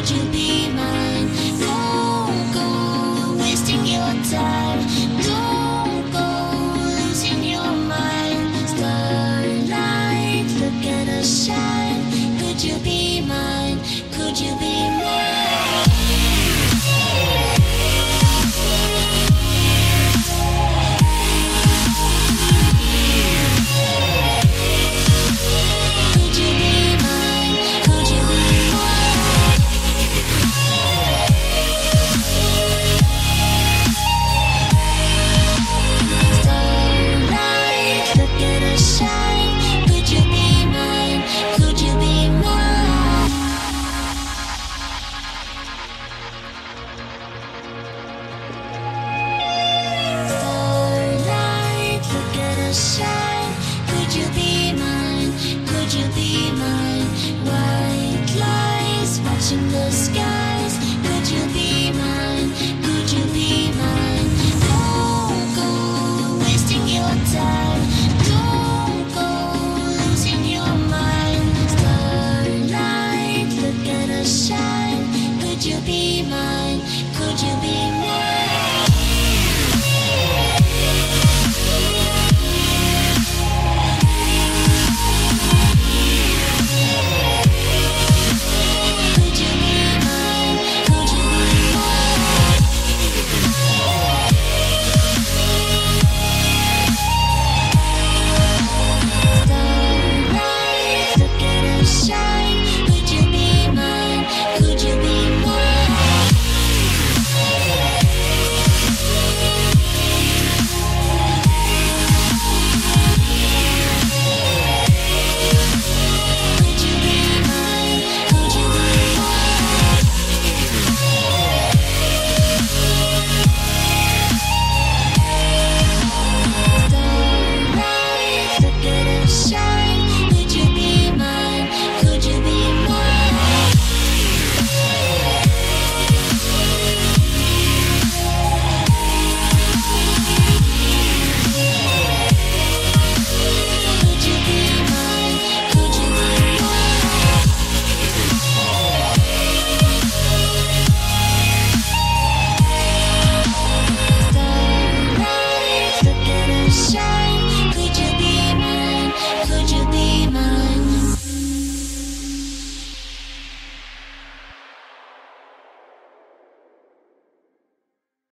Could you be mine? Don't go wasting your time. Don't go losing your mind. Starlight, look at us shine. Could you be mine? Could you be mine? Could you be mine? Could you be mine? Starlight, look at us shine. Could you be mine? Could you be mine? Starlight, look at us shine. Could you be mine? Could you be mine? White lies watching the sky.